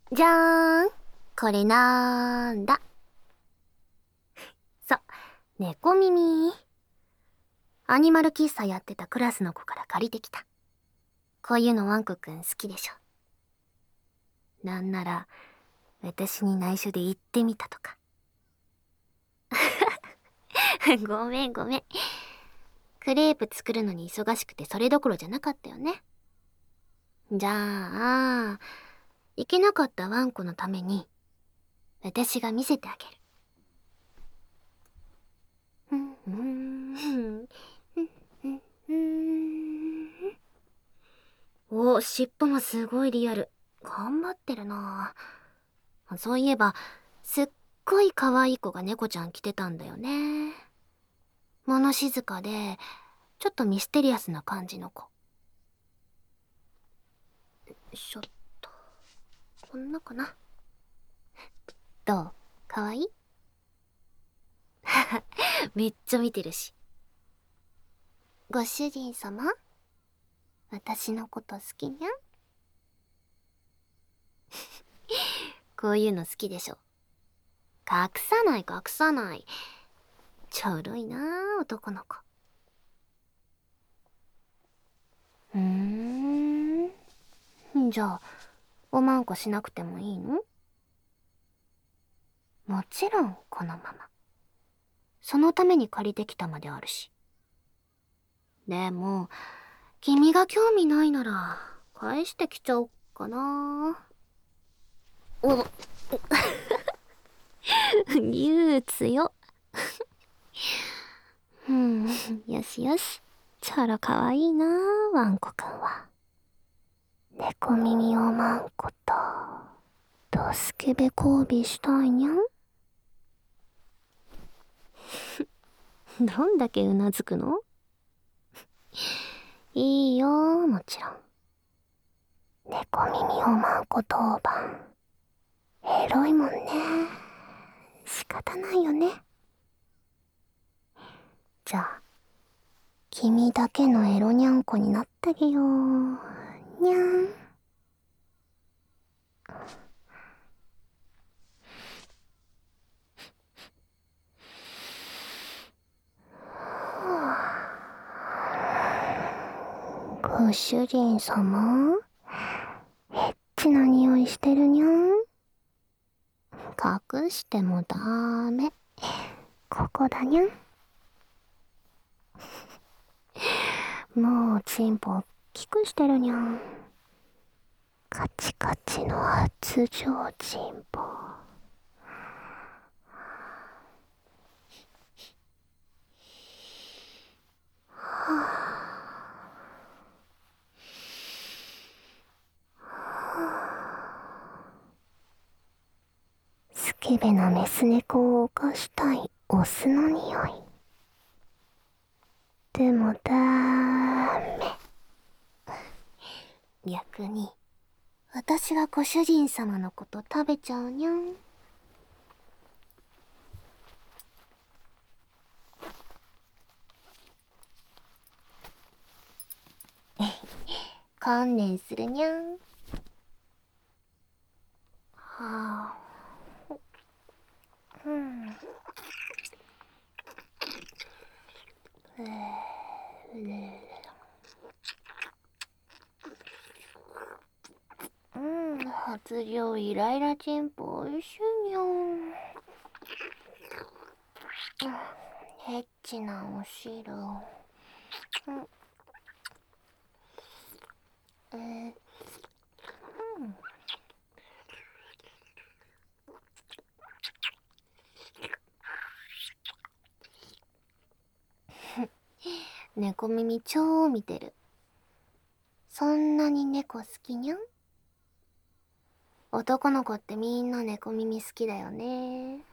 じゃーん。これなんだ？そう、猫耳。アニマル喫茶やってたクラスの子から借りてきた。こういうのワンコくん好きでしょ。なんなら、私に内緒で言ってみたとか。ごめんごめん。クレープ作るのに忙しくてそれどころじゃなかったよね。じゃあ、行けなかったワンコのために、私が見せてあげる。お、尻尾もすごいリアル。頑張ってるな。そういえば、すっごい可愛い子が猫ちゃん着てたんだよね。物静かで、ちょっとミステリアスな感じの子。ちょっと、こんなかな。どう？可愛い？めっちゃ見てるし。ご主人様？私のこと好きにゃん？こういうの好きでしょ。隠さない隠さない。ちょろいなあ、男の子。じゃあ、おまんこしなくてもいいの？もちろん、このまま。そのために借りてきたまであるし。でも、君が興味ないなら、返してきちゃおっかな。お、憂鬱よ。よしよし。ちょろかわいいな、ワンコくんは。猫耳おまんこと、ドスケベ交尾したいにゃん。どんだけうなずくの？いいよ、もちろん。猫耳おまんこ当番。エロいもんね。仕方ないよね。じゃあ、君だけのエロにゃんこになってあげよう。にゃん。ご主人様？エッチな匂いしてるにゃん。隠してもダメ。ここだにゃん。もうチンポ大きくしてるにゃん。カチカチの発情チンポ。スケベなメス猫を犯したいオスの匂い。でもダメ。逆に、私がご主人様のこと食べちゃうにゃん。観念するにゃん。はあ。初料イライラチンポおいしいにゃん。エッチなお汁。猫耳超見てる。そんなに猫好きにゃん？男の子ってみんな猫耳好きだよね。へえ。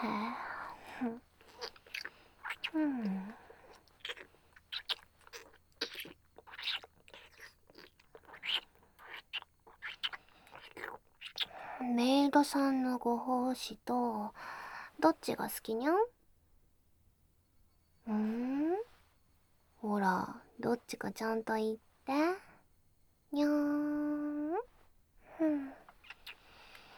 メイドさんのご奉仕と、どっちが好きにゃん？ほら、どっちかちゃんと言って。にゃーん。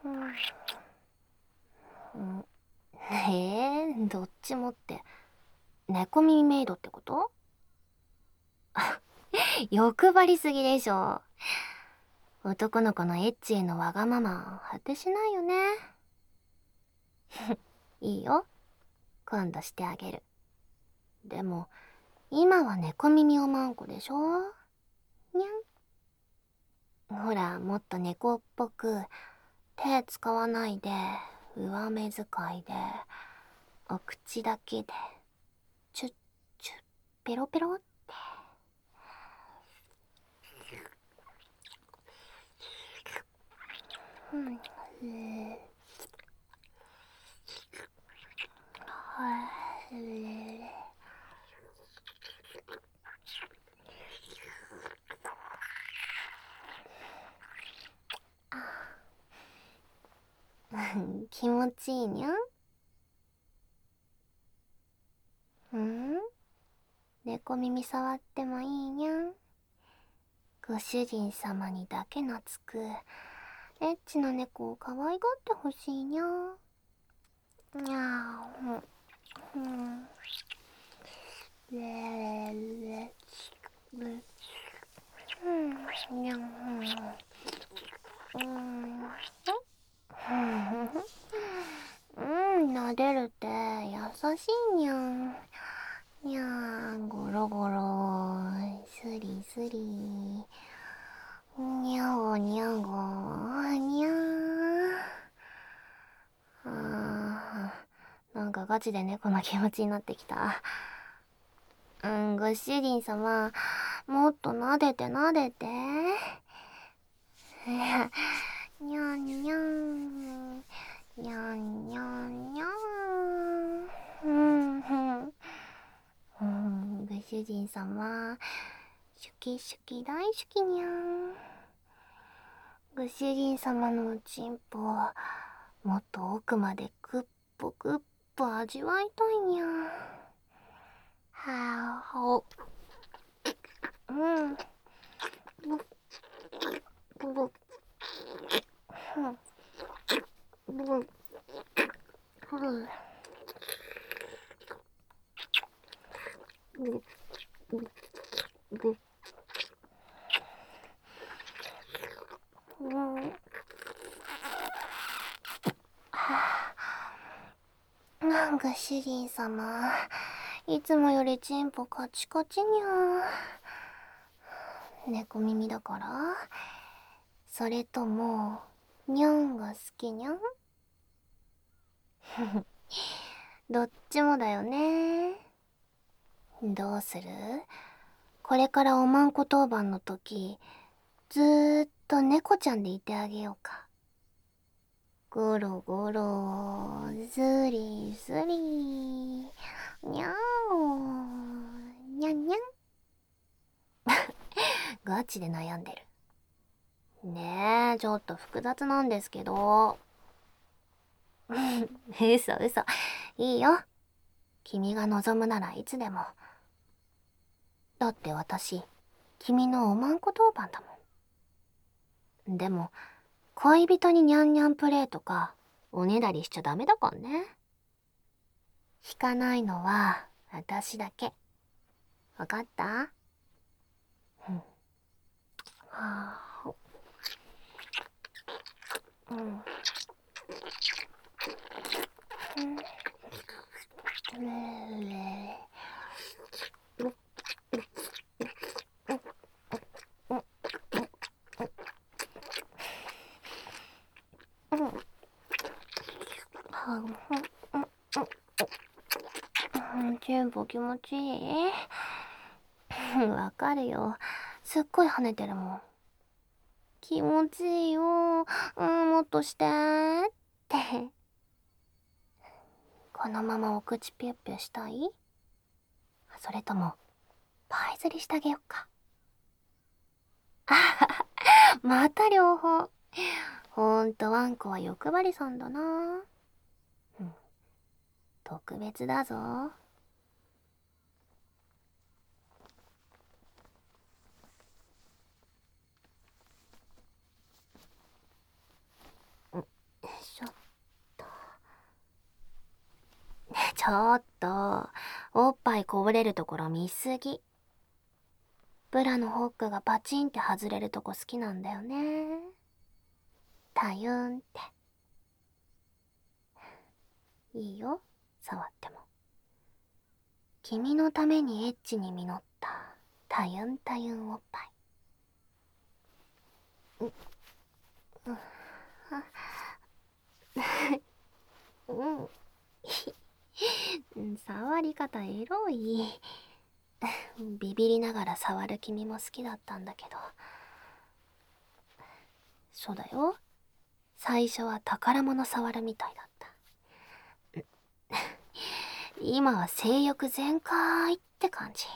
どっちもって、猫耳メイドってこと？欲張りすぎでしょ。男の子のエッチへのわがまま、果てしないよね。いいよ。今度してあげる。でも、今は猫耳おまんこでしょ？にゃん。ほら、もっと猫っぽく、手使わないで、上目遣いで、お口だけで、チュッチュッ、ペロペロって。気持ちいいにゃん。猫耳触ってもいいにゃん。ご主人様にだけ懐くエッチな猫を可愛がってほしいにゃ。にゃー。にゃん。撫でるって優しいにゃん。にゃー、ゴロゴロ、スリスリ、にゃごにゃご、にゃー。なんかガチで猫の気持ちになってきた。ご主人様、もっと撫でて撫でて。にゃんにゃん、にゃんにゃんにゃん。ご主人様、シュキシュキ大好きにゃん。ご主人様のおちんぽ、もっと奥までグッポグッポ味わいたいにゃん。はぁ、ほ。ご主人様、いつもよりチンポカチカチにゃー。猫耳だから？それとも、にゃんが好きにゃん？どっちもだよね。どうする？これからおまんこ当番の時、ずーっと猫ちゃんでいてあげようか。ゴロゴロ、スリスリ、にゃお、にゃんにゃん。ガチで悩んでる。ねえ、ちょっと複雑なんですけど。嘘嘘。いいよ。君が望むならいつでも。だって私、君のおまんこ当番だもん。でも、恋人にニャンニャンプレイとか、おねだりしちゃダメだからね。引かないのは、私だけ。わかった？はぁ。チンポ気持ちいい？わかるよ。すっごい跳ねてるもん。気持ちいいよ。もっとしてーって。このままお口ピュッピュしたい？それとも、パイ釣りしてあげよっか。あはは、また両方。ほんとワンコは欲張りさんだな。特別だぞ。 ょっと、おっぱいこぼれるところ見すぎ。ブラのホックがパチンって外れるとこ好きなんだよね。たゆんって。いいよ、触っても。君のためにエッチに実ったたゆんたゆんおっぱい。うん。触り方エロい。ビビりながら触る君も好きだったんだけど。そうだよ。最初は宝物触るみたいだった。今は性欲全開って感じ。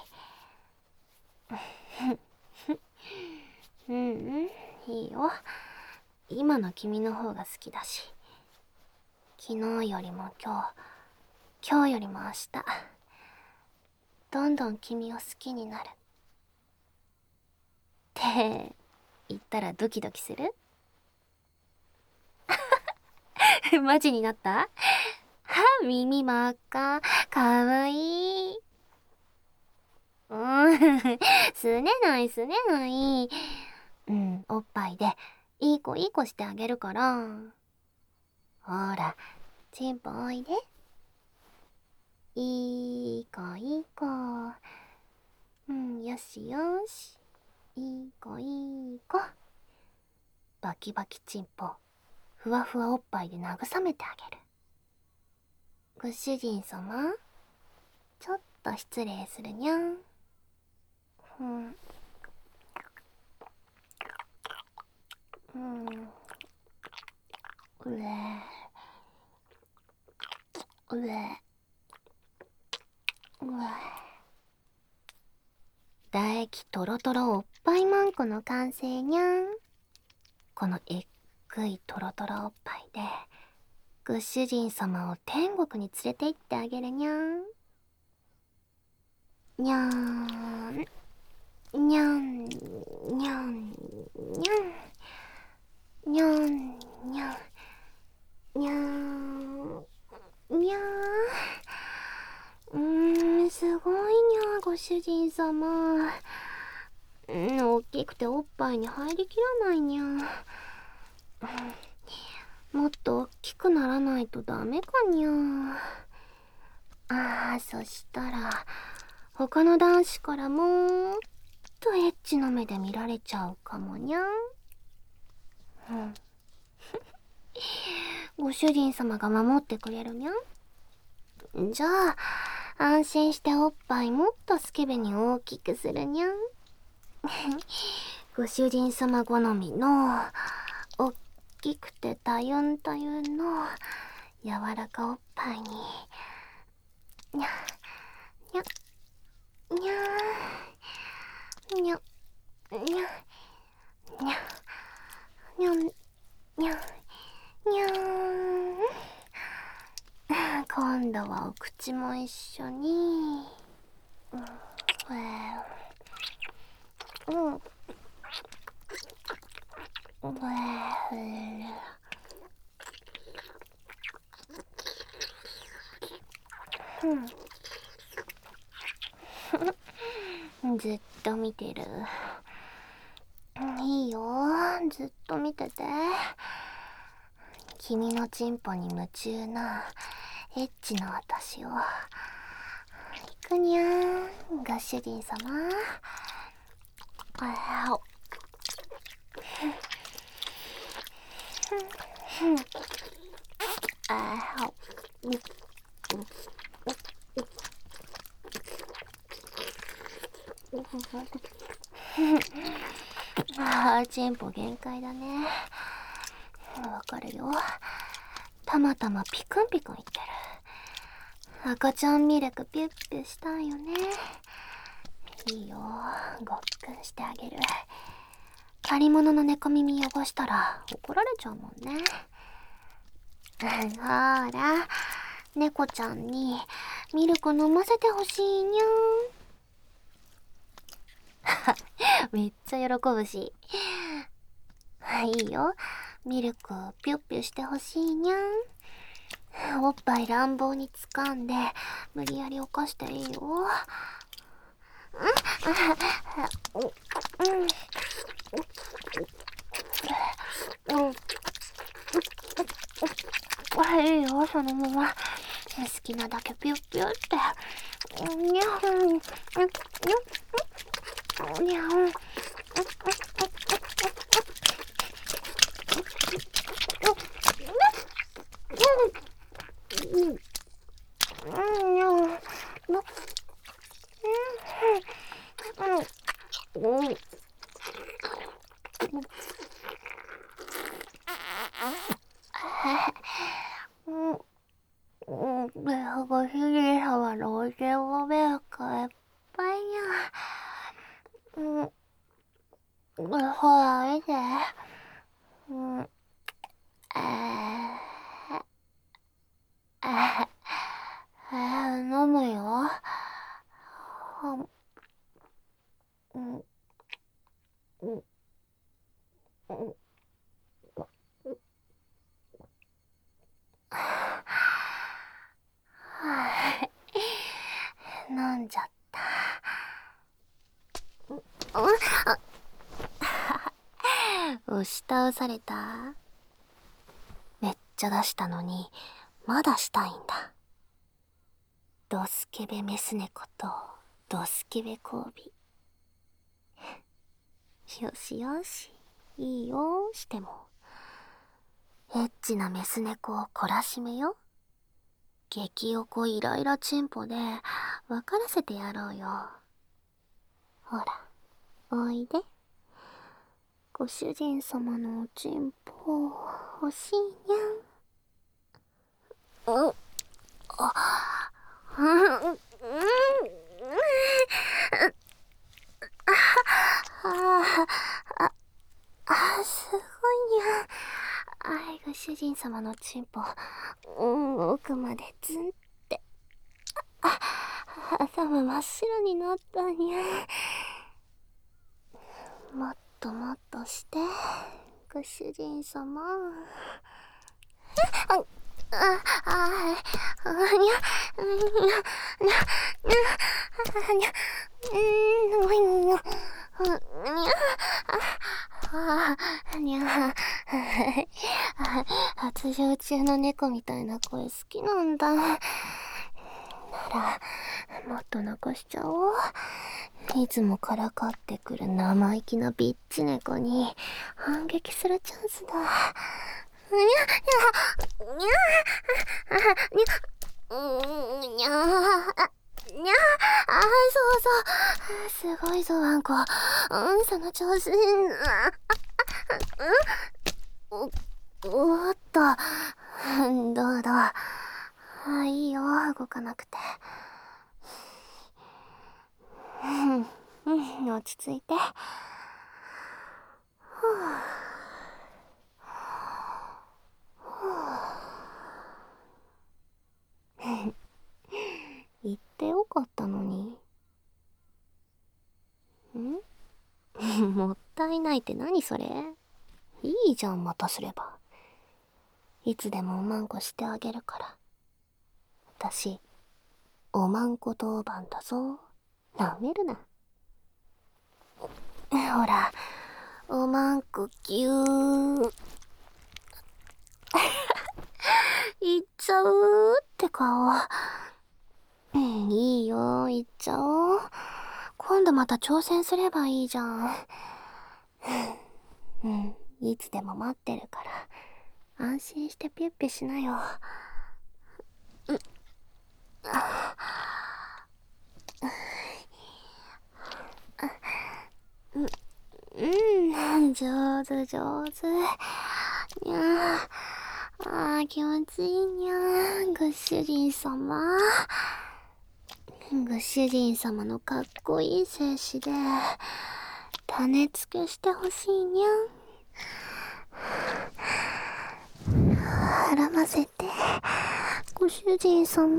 うん、いいよ。今の君の方が好きだし。昨日よりも今日よりも明日。どんどん君を好きになる。って言ったらドキドキする？マジになった？耳真っ赤。かわいい。すねないすねない。おっぱいでいい子いい子してあげるから。ほら、チンポおいで。いい子いい子。よしよし。いい子いい子。バキバキチンポ、ふわふわおっぱいで慰めてあげる。ご主人様、ちょっと失礼するにゃん。うえうえうえ。唾液トロトロおっぱいまんこの完成にゃん。このえっくいトロトロおっぱいでご主人様を天国に連れて行ってあげるにゃん。にゃーんにゃんにゃんにゃんにゃんにゃんにゃーにゃー。すごいにゃー、ご主人様。大きくておっぱいに入りきらないにゃー。もっと大きくならないとダメかにゃー。そしたら他の男子からもっとエッチな目で見られちゃうかもにゃん。ご主人様が守ってくれるにゃん。じゃあ安心しておっぱいもっとスケベに大きくするにゃん。ご主人様好みのおっきくてたゆんたゆんの柔らかおっぱいににゃにゃにゃにゃにゃにゃにゃにゃにゃー。今度はお口も一緒に。ずっと見てる。いいよ、ずっと見てて。君のチンポに夢中なエッチな私を。行くにゃー、ご主人様。チンポ限界だね。わかるよ。たまたまピクンピクン言ってる。赤ちゃんミルクピュッピュしたいよね。いいよ、ごっくんしてあげる。借り物の猫耳汚したら怒られちゃうもんね。ほら、猫ちゃんにミルク飲ませてほしいにゃん。めっちゃ喜ぶし。いいよ、ミルクピュッピュしてほしいにゃん。 おっぱい乱暴に掴んで無理やり起こしていいよ。いいよ、そのまま。好きなだけピュッピュって。にゃん、にゃん。ご主人様のお手ごめんかいっぱいや。ほら、見て。飲むよ。飲んじゃった。押し倒された。めっちゃ出したのにまだしたいんだ。ドスケベメス猫とドスケベ交尾。よしよし、いいよ、しても。エッチなメス猫を懲らしめよ。激おこイライラチンポで分からせてやろうよ。ほら、おいで。ご主人様のおちんぽ欲しいにゃん。すごいにゃん。ご主人様のちんぽ、奥までズンって。頭真っ白になったにゃん。もっともっとして、ご主人様。発情中の猫みたいな声好きなんだ。なら、もっと残しちゃおう。いつもからかってくる生意気なビッチ猫に反撃するチャンスだ。そうそう。すごいぞ、ワンコ。その調子。おっと。どう？いいよ、動かなくて。落ち着いて。言ってよかったのに。もったいないって何それ？いいじゃん、またすれば。いつでもおまんこしてあげるから。私、おまんこ当番だぞ。なめるな。ほら、おまんこぎゅー。いっちゃうって顔。いいよ、いっちゃおう。今度また挑戦すればいいじゃん。いつでも待ってるから、安心してピュッピュしなよ。上手上手。にゃー。気持ちいいにゃー。ご主人様。ご主人様のかっこいい精子で種付けしてほしいにゃん。絡ませて、ご主人様。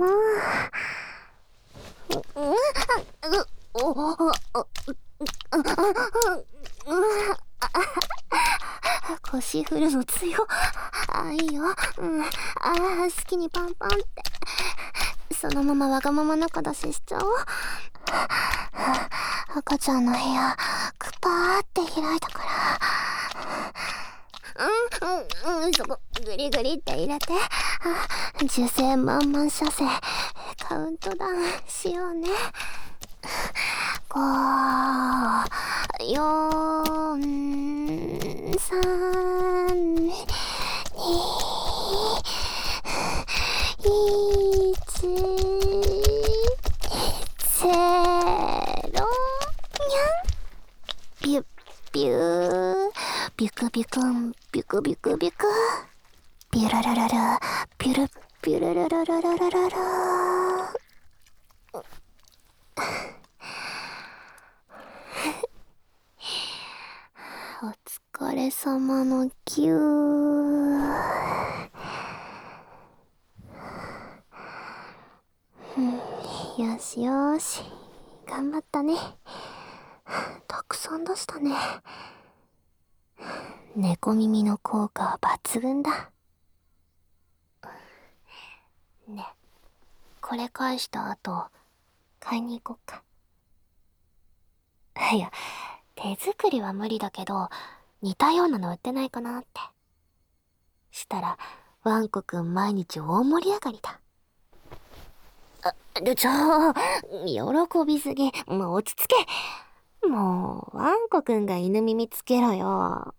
腰振るの強。いいよ。好きにパンパンって。そのままわがまま仲出ししちゃおう。赤ちゃんの部屋、クパーって開いたから。そこ、グリグリって入れて。受精満々射精、カウントダウンしようね。5、4、3、2、1、ゼロ、にゃん。ビュッビュー、ビュクビュクン、ビュクビュクビュク、ビュララララ、ビュルビュララララララララ。お疲れ様のキュー。よしよし、頑張ったね。たくさん出したね。猫耳の効果は抜群だ。ね、これ返した後、買いに行こっか。いや、手作りは無理だけど、似たようなの売ってないかなって。したら、ワンコくん毎日大盛り上がりだ。喜びすぎ。もう落ち着け。もう、ワンコくんが犬耳つけろよ。